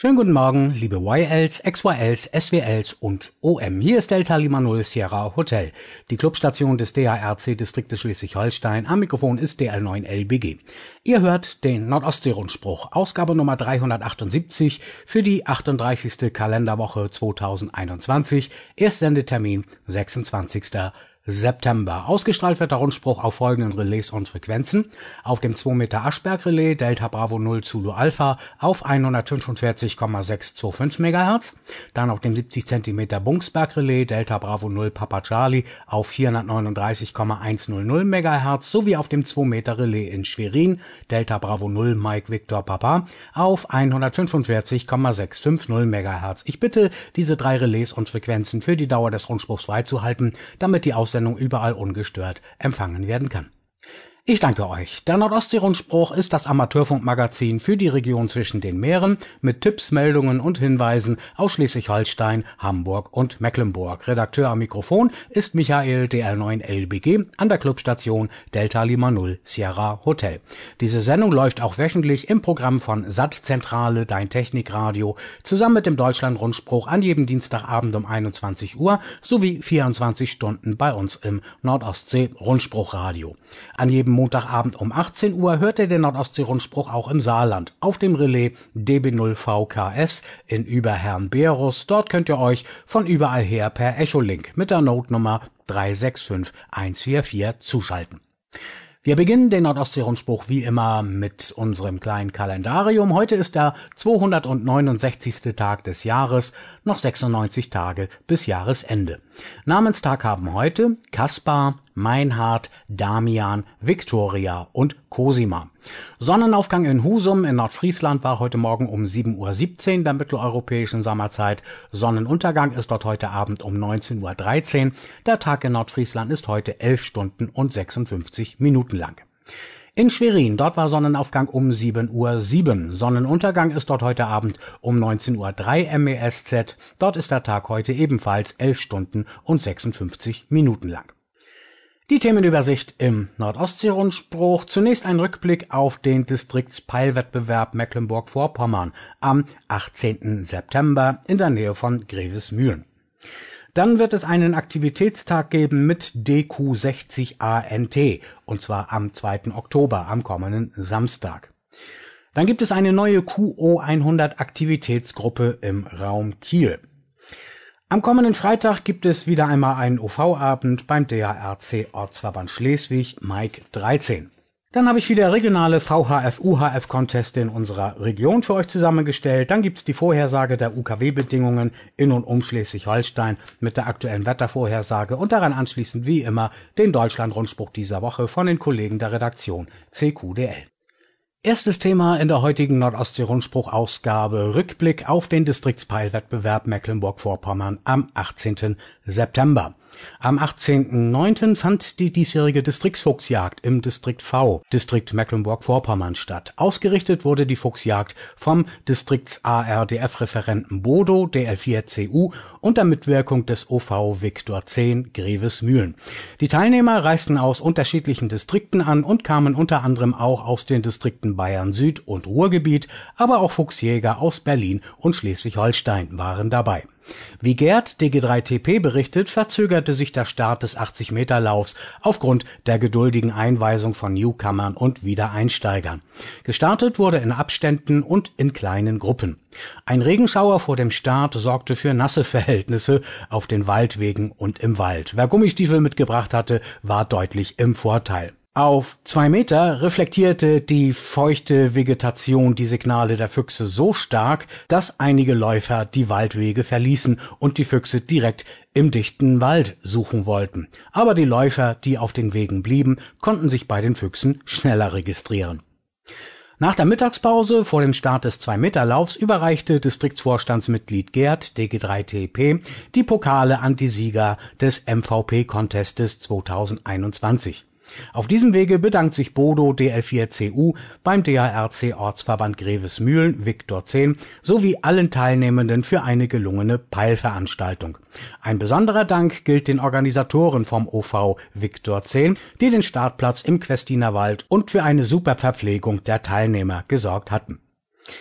Schönen guten Morgen, liebe YLs, XYLs, SWLs und OM. Hier ist Delta Lima 0 Sierra Hotel, die Clubstation des DARC-Distriktes Schleswig-Holstein. Am Mikrofon ist DL9LBG. Ihr hört den Nordostsee-Rundspruch, Ausgabe Nummer 378 für die 38. Kalenderwoche 2021, Erstsendetermin 26. September. Ausgestrahlt wird der Rundspruch auf folgenden Relais und Frequenzen: auf dem 2 Meter Aschberg-Relais Delta Bravo 0 Zulu Alpha auf 145,625 MHz, dann auf dem 70 cm Bungsberg-Relais Delta Bravo 0 Papa Charlie auf 439,100 MHz sowie auf dem 2 Meter Relais in Schwerin Delta Bravo 0 Mike Victor Papa auf 145,650 MHz. Ich bitte, diese drei Relais und Frequenzen für die Dauer des Rundspruchs freizuhalten, damit die Aussendung überall ungestört empfangen werden kann. Ich danke euch. Der Nordostsee-Rundspruch ist das Amateurfunkmagazin für die Region zwischen den Meeren mit Tipps, Meldungen und Hinweisen aus Schleswig-Holstein, Hamburg und Mecklenburg. Redakteur am Mikrofon ist Michael DL9LBG an der Clubstation Delta Lima 0 Sierra Hotel. Diese Sendung läuft auch wöchentlich im Programm von Sattzentrale, Dein Technikradio, zusammen mit dem Deutschland-Rundspruch an jedem Dienstagabend um 21 Uhr sowie 24 Stunden bei uns im Nordostsee-Rundspruchradio. An jedem Montagabend um 18 Uhr hört ihr den Nordostsee-Rundspruch auch im Saarland auf dem Relais DB0VKS in Überherrn-Beerus. Dort könnt ihr euch von überall her per Echolink mit der Notenummer 365144 zuschalten. Wir beginnen den Nordostsee-Rundspruch wie immer mit unserem kleinen Kalendarium. Heute ist der 269. Tag des Jahres, noch 96 Tage bis Jahresende. Namenstag haben heute Kaspar, Meinhard, Damian, Viktoria und Cosima. Sonnenaufgang in Husum in Nordfriesland war heute Morgen um 7:17 Uhr der mitteleuropäischen Sommerzeit. Sonnenuntergang ist dort heute Abend um 19:13 Uhr. Der Tag in Nordfriesland ist heute 11 Stunden und 56 Minuten lang. In Schwerin, dort war Sonnenaufgang um 7:07 Uhr. Sonnenuntergang ist dort heute Abend um 19:03 Uhr MESZ. Dort ist der Tag heute ebenfalls 11 Stunden und 56 Minuten lang. Die Themenübersicht im Nordostsee-Rundspruch. Zunächst ein Rückblick auf den Distriktspeilwettbewerb Mecklenburg-Vorpommern am 18. September in der Nähe von Grevesmühlen. Dann wird es einen Aktivitätstag geben mit DQ60ANT, und zwar am 2. Oktober, am kommenden Samstag. Dann gibt es eine neue QO100 Aktivitätsgruppe im Raum Kiel. Am kommenden Freitag gibt es wieder einmal einen OV-Abend beim DARC Ortsverband Schleswig, Mike 13. Dann habe ich wieder regionale VHF-UHF-Conteste in unserer Region für euch zusammengestellt. Dann gibt's die Vorhersage der UKW-Bedingungen in und um Schleswig-Holstein mit der aktuellen Wettervorhersage und daran anschließend wie immer den Deutschland-Rundspruch dieser Woche von den Kollegen der Redaktion CQDL. Erstes Thema in der heutigen Nordostsee-Rundspruch-Ausgabe: Rückblick auf den Distriktspeilwettbewerb Mecklenburg-Vorpommern am 18. September. Am 18.09. fand die diesjährige Distriktsfuchsjagd im Distrikt V, Distrikt Mecklenburg-Vorpommern statt. Ausgerichtet wurde die Fuchsjagd vom Distrikts-ARDF-Referenten Bodo, DL4CU, unter Mitwirkung des OV Viktor 10 Grevesmühlen. Die Teilnehmer reisten aus unterschiedlichen Distrikten an und kamen unter anderem auch aus den Distrikten Bayern Süd und Ruhrgebiet, aber auch Fuchsjäger aus Berlin und Schleswig-Holstein waren dabei. Wie Gerd DG3TP berichtet, verzögerte sich der Start des 80-Meter-Laufs aufgrund der geduldigen Einweisung von Newcomern und Wiedereinsteigern. Gestartet wurde in Abständen und in kleinen Gruppen. Ein Regenschauer vor dem Start sorgte für nasse Verhältnisse auf den Waldwegen und im Wald. Wer Gummistiefel mitgebracht hatte, war deutlich im Vorteil. Auf 2 Meter reflektierte die feuchte Vegetation die Signale der Füchse so stark, dass einige Läufer die Waldwege verließen und die Füchse direkt im dichten Wald suchen wollten. Aber die Läufer, die auf den Wegen blieben, konnten sich bei den Füchsen schneller registrieren. Nach der Mittagspause vor dem Start des 2-Meter-Laufs überreichte Distriktsvorstandsmitglied Gerd DG3TP die Pokale an die Sieger des MVP-Contestes 2021. Auf diesem Wege bedankt sich Bodo DL4CU beim DARC Ortsverband Grevesmühlen Viktor 10 sowie allen Teilnehmenden für eine gelungene Peilveranstaltung. Ein besonderer Dank gilt den Organisatoren vom OV Viktor 10, die den Startplatz im Questinerwald und für eine super Verpflegung der Teilnehmer gesorgt hatten.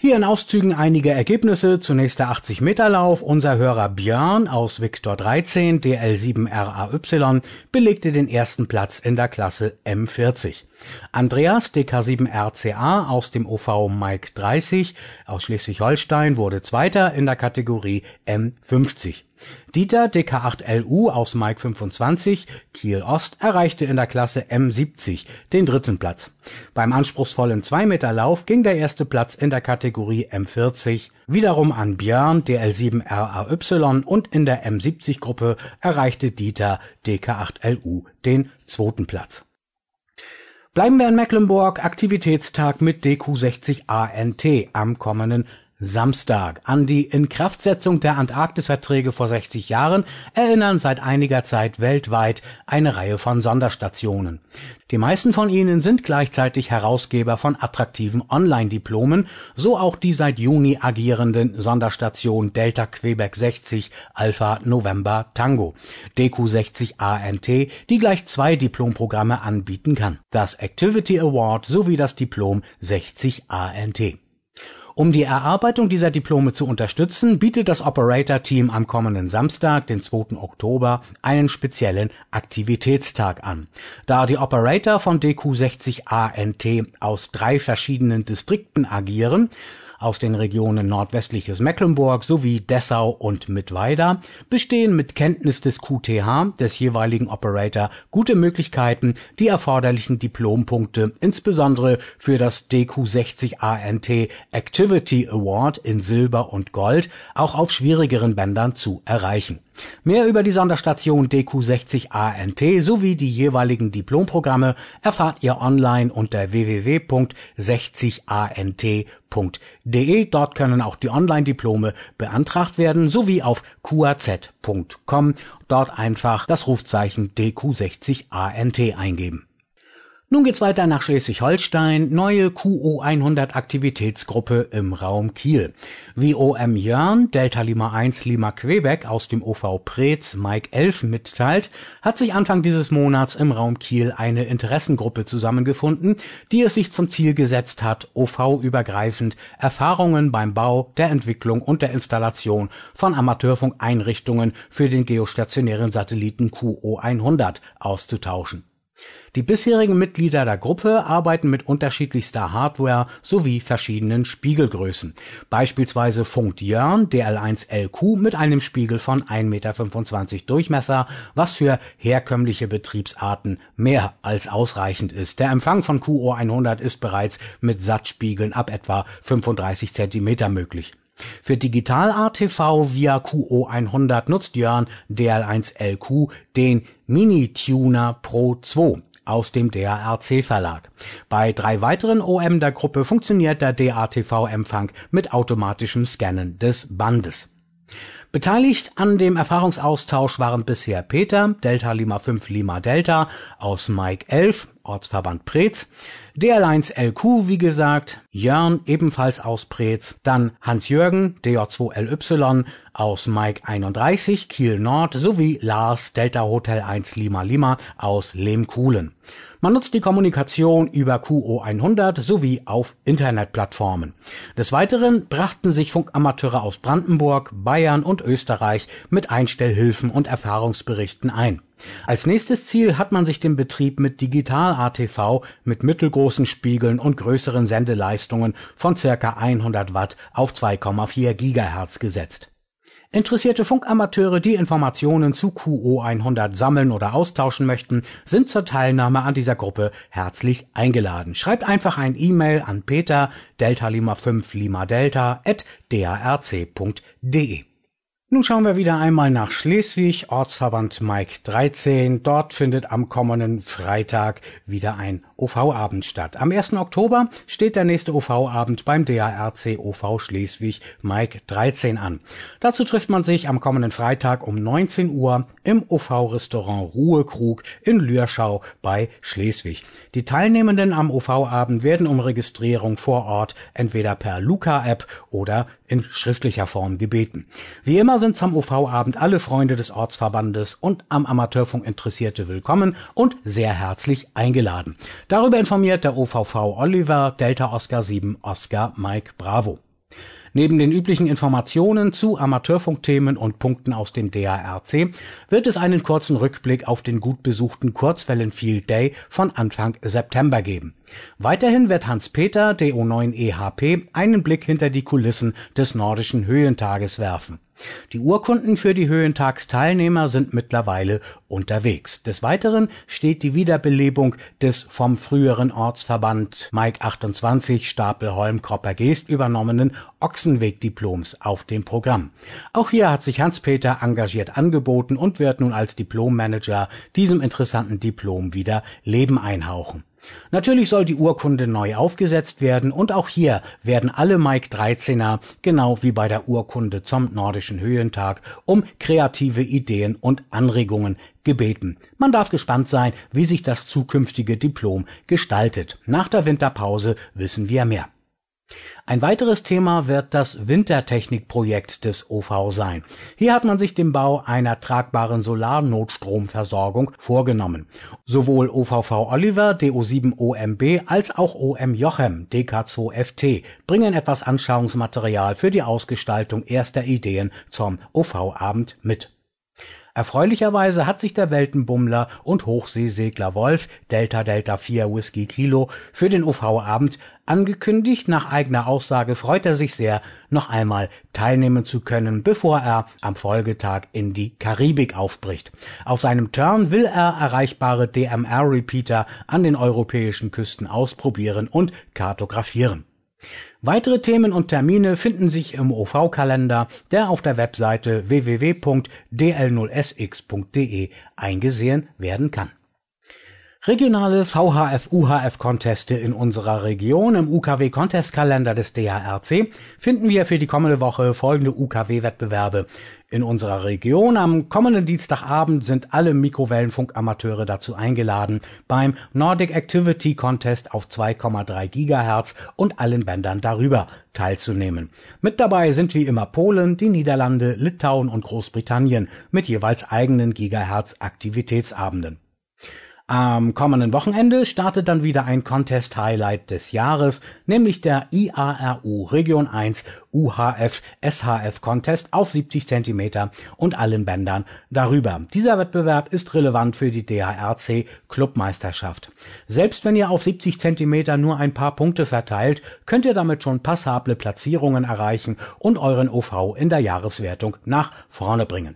Hier in Auszügen einige Ergebnisse. Zunächst der 80-Meter-Lauf. Unser Hörer Björn aus Viktor 13, DL7RAY, belegte den ersten Platz in der Klasse M40. Andreas, DK7RCA aus dem OV Mike 30 aus Schleswig-Holstein, wurde Zweiter in der Kategorie M50. Dieter, DK8LU aus Mike 25, Kiel Ost, erreichte in der Klasse M70 den dritten Platz. Beim anspruchsvollen 2-Meter-Lauf ging der erste Platz in der Kategorie M40 wiederum an Björn, DL7RAY, und in der M70-Gruppe erreichte Dieter, DK8LU, den zweiten Platz. Bleiben wir in Mecklenburg. Aktivitätstag mit DQ60ANT am kommenden Samstag. An die Inkraftsetzung der Antarktisverträge vor 60 Jahren erinnern seit einiger Zeit weltweit eine Reihe von Sonderstationen. Die meisten von ihnen sind gleichzeitig Herausgeber von attraktiven Online-Diplomen, so auch die seit Juni agierenden Sonderstation Delta Quebec 60 Alpha November Tango, DQ60ANT, die gleich 2 Diplomprogramme anbieten kann, das Activity Award sowie das Diplom 60ANT. Um die Erarbeitung dieser Diplome zu unterstützen, bietet das Operator-Team am kommenden Samstag, den 2. Oktober, einen speziellen Aktivitätstag an. Da die Operator von DQ60ANT aus 3 verschiedenen Distrikten agieren, aus den Regionen nordwestliches Mecklenburg sowie Dessau und Mittweida, bestehen mit Kenntnis des QTH des jeweiligen Operator gute Möglichkeiten, die erforderlichen Diplompunkte insbesondere für das DQ60ANT Activity Award in Silber und Gold auch auf schwierigeren Bändern zu erreichen. Mehr über die Sonderstation DQ60ANT sowie die jeweiligen Diplomprogramme erfahrt ihr online unter www.60ant.de. Dort können auch die Online-Diplome beantragt werden, sowie auf qaz.com. Dort einfach das Rufzeichen DQ60ANT eingeben. Nun geht's weiter nach Schleswig-Holstein, neue QO100 Aktivitätsgruppe im Raum Kiel. Wie OM Jörn, Delta Lima 1 Lima Quebec aus dem OV Preetz Mike 11 mitteilt, hat sich Anfang dieses Monats im Raum Kiel eine Interessengruppe zusammengefunden, die es sich zum Ziel gesetzt hat, OV-übergreifend Erfahrungen beim Bau, der Entwicklung und der Installation von Amateurfunkeinrichtungen für den geostationären Satelliten QO100 auszutauschen. Die bisherigen Mitglieder der Gruppe arbeiten mit unterschiedlichster Hardware sowie verschiedenen Spiegelgrößen. Beispielsweise funkt Jörn DL1LQ mit einem Spiegel von 1,25 Meter Durchmesser, was für herkömmliche Betriebsarten mehr als ausreichend ist. Der Empfang von QO100 ist bereits mit Satzspiegeln ab etwa 35 Zentimeter möglich. Für Digital-ATV via QO100 nutzt Jörn DL1LQ den Mini-Tuner Pro 2 aus dem DARC-Verlag. Bei 3 weiteren OM der Gruppe funktioniert der DATV-Empfang mit automatischem Scannen des Bandes. Beteiligt an dem Erfahrungsaustausch waren bisher Peter, Delta Lima 5 Lima Delta aus Mike 11, Ortsverband Preetz, DL1LQ, wie gesagt, Jörn, ebenfalls aus Preetz, dann Hans-Jürgen, DJ2LY aus Mike 31, Kiel Nord, sowie Lars, Delta Hotel 1 Lima Lima aus Lehmkuhlen. Man nutzt die Kommunikation über QO100 sowie auf Internetplattformen. Des Weiteren brachten sich Funkamateure aus Brandenburg, Bayern und Österreich mit Einstellhilfen und Erfahrungsberichten ein. Als nächstes Ziel hat man sich den Betrieb mit Digital-ATV mit mittelgroßen Spiegeln und größeren Sendeleistungen von ca. 100 Watt auf 2,4 Gigahertz gesetzt. Interessierte Funkamateure, die Informationen zu QO100 sammeln oder austauschen möchten, sind zur Teilnahme an dieser Gruppe herzlich eingeladen. Schreibt einfach ein E-Mail an Peter, Delta Lima 5 Lima Delta @darc.de. Nun schauen wir wieder einmal nach Schleswig, Ortsverband Mike 13. Dort findet am kommenden Freitag wieder ein OV-Abend statt. Am 1. Oktober steht der nächste OV-Abend beim DARC OV Schleswig Mike 13 an. Dazu trifft man sich am kommenden Freitag um 19 Uhr im OV-Restaurant Ruhekrug in Lürschau bei Schleswig. Die Teilnehmenden am OV-Abend werden um Registrierung vor Ort entweder per Luca-App oder in schriftlicher Form gebeten. Wie immer sind zum OV-Abend alle Freunde des Ortsverbandes und am Amateurfunk Interessierte willkommen und sehr herzlich eingeladen. Darüber informiert der OVV Oliver, Delta Oscar 7 Oscar Mike Bravo. Neben den üblichen Informationen zu Amateurfunkthemen und Punkten aus dem DARC wird es einen kurzen Rückblick auf den gut besuchten Kurzwellen Field Day von Anfang September geben. Weiterhin wird Hans-Peter, DO9EHP, einen Blick hinter die Kulissen des Nordischen Höhentages werfen. Die Urkunden für die Höhentagsteilnehmer sind mittlerweile unterwegs. Des Weiteren steht die Wiederbelebung des vom früheren Ortsverband Mike 28 Stapel-Holm-Kropper-Geest übernommenen Ochsenweg-Diploms auf dem Programm. Auch hier hat sich Hans-Peter engagiert angeboten und wird nun als Diplommanager diesem interessanten Diplom wieder Leben einhauchen. Natürlich soll die Urkunde neu aufgesetzt werden und auch hier werden alle Mike 13er, genau wie bei der Urkunde zum Nordischen Höhentag, um kreative Ideen und Anregungen gebeten. Man darf gespannt sein, wie sich das zukünftige Diplom gestaltet. Nach der Winterpause wissen wir mehr. Ein weiteres Thema wird das Wintertechnikprojekt des OV sein. Hier hat man sich den Bau einer tragbaren Solarnotstromversorgung vorgenommen. Sowohl OVV Oliver, DO7 OMB, als auch OM Jochem, DK2FT, bringen etwas Anschauungsmaterial für die Ausgestaltung erster Ideen zum OV-Abend mit. Erfreulicherweise hat sich der Weltenbummler und Hochseesegler Wolf Delta 4 Whisky Kilo für den OV-Abend angekündigt. Nach eigener Aussage freut er sich sehr, noch einmal teilnehmen zu können, bevor er am Folgetag in die Karibik aufbricht. Auf seinem Turn will er erreichbare DMR-Repeater an den europäischen Küsten ausprobieren und kartografieren. Weitere Themen und Termine finden sich im OV-Kalender, der auf der Webseite www.dl0sx.de eingesehen werden kann. Regionale VHF-UHF-Conteste in unserer Region. Im UKW-Contestkalender des DARC finden wir für die kommende Woche folgende UKW-Wettbewerbe in unserer Region. Am kommenden Dienstagabend sind alle Mikrowellenfunkamateure dazu eingeladen, beim Nordic Activity Contest auf 2,3 GHz und allen Bändern darüber teilzunehmen. Mit dabei sind wie immer Polen, die Niederlande, Litauen und Großbritannien mit jeweils eigenen Gigahertz-Aktivitätsabenden. Am kommenden Wochenende startet dann wieder ein Contest-Highlight des Jahres, nämlich der IARU Region 1 UHF-SHF-Contest auf 70 cm und allen Bändern darüber. Dieser Wettbewerb ist relevant für die DARC-Clubmeisterschaft. Selbst wenn ihr auf 70 cm nur ein paar Punkte verteilt, könnt ihr damit schon passable Platzierungen erreichen und euren OV in der Jahreswertung nach vorne bringen.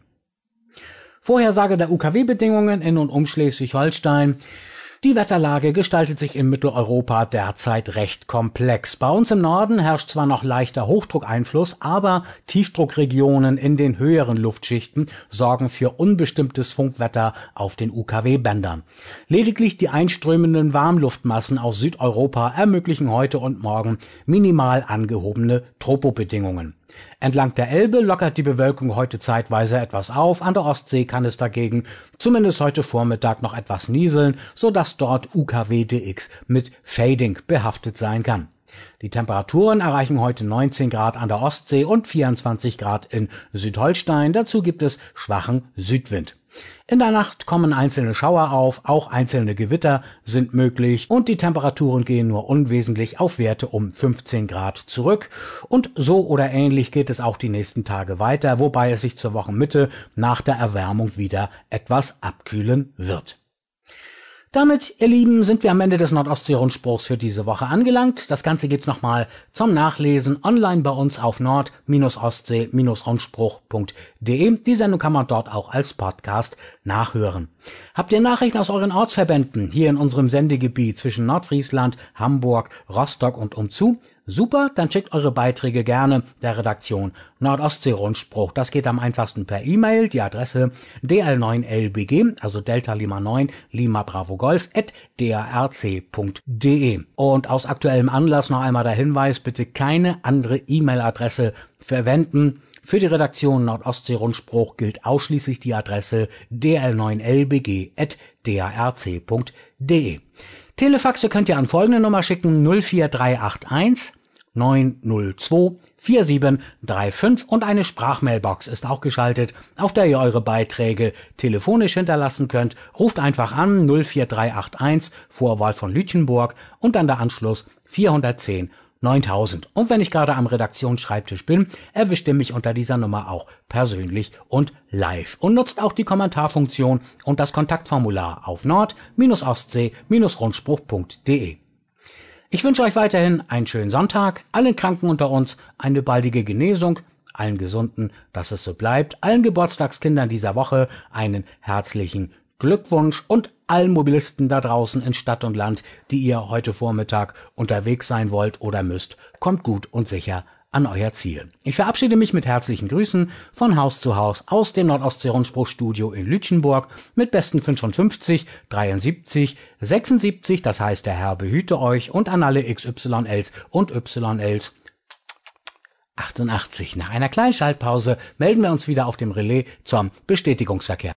Vorhersage der UKW-Bedingungen in und um Schleswig-Holstein. Die Wetterlage gestaltet sich in Mitteleuropa derzeit recht komplex. Bei uns im Norden herrscht zwar noch leichter Hochdruckeinfluss, aber Tiefdruckregionen in den höheren Luftschichten sorgen für unbestimmtes Funkwetter auf den UKW-Bändern. Lediglich die einströmenden Warmluftmassen aus Südeuropa ermöglichen heute und morgen minimal angehobene Tropobedingungen. Entlang der Elbe lockert die Bewölkung heute zeitweise etwas auf, an der Ostsee kann es dagegen zumindest heute Vormittag noch etwas nieseln, sodass dort UKW-DX mit Fading behaftet sein kann. Die Temperaturen erreichen heute 19 Grad an der Ostsee und 24 Grad in Südholstein, dazu gibt es schwachen Südwind. In der Nacht kommen einzelne Schauer auf, auch einzelne Gewitter sind möglich und die Temperaturen gehen nur unwesentlich auf Werte um 15 Grad zurück. Und so oder ähnlich geht es auch die nächsten Tage weiter, wobei es sich zur Wochenmitte nach der Erwärmung wieder etwas abkühlen wird. Damit, ihr Lieben, sind wir am Ende des Nordostsee-Rundspruchs für diese Woche angelangt. Das Ganze gibt's nochmal zum Nachlesen online bei uns auf nord-ostsee-rundspruch.de. Die Sendung kann man dort auch als Podcast nachhören. Habt ihr Nachrichten aus euren Ortsverbänden hier in unserem Sendegebiet zwischen Nordfriesland, Hamburg, Rostock und umzu? Super, dann schickt eure Beiträge gerne der Redaktion Nordostsee-Rundspruch. Das geht am einfachsten per E-Mail, die Adresse dl9lbg, also Delta Lima 9, Lima Bravo Golf, @darc.de. Und aus aktuellem Anlass noch einmal der Hinweis, bitte keine andere E-Mail-Adresse verwenden. Für die Redaktion Nordostsee-Rundspruch gilt ausschließlich die Adresse dl9lbg@darc.de. Telefaxe könnt ihr an folgende Nummer schicken: 04381 902 4735 und eine Sprachmailbox ist auch geschaltet, auf der ihr eure Beiträge telefonisch hinterlassen könnt. Ruft einfach an 04381 Vorwahl von Lütjenburg und dann der Anschluss 410 9000. Und wenn ich gerade am Redaktionsschreibtisch bin, erwischt ihr mich unter dieser Nummer auch persönlich und live und nutzt auch die Kommentarfunktion und das Kontaktformular auf nord-ostsee-rundspruch.de. Ich wünsche euch weiterhin einen schönen Sonntag, allen Kranken unter uns eine baldige Genesung, allen Gesunden, dass es so bleibt, allen Geburtstagskindern dieser Woche einen herzlichen Glückwunsch und allen Mobilisten da draußen in Stadt und Land, die ihr heute Vormittag unterwegs sein wollt oder müsst, kommt gut und sicher an euer Ziel. Ich verabschiede mich mit herzlichen Grüßen von Haus zu Haus aus dem Nordostsee-Rundspruch-Studio in Lütchenburg mit besten 55, 73, 76, das heißt der Herr behüte euch und an alle XYLs und YLs 88. Nach einer kleinen Schaltpause melden wir uns wieder auf dem Relais zum Bestätigungsverkehr.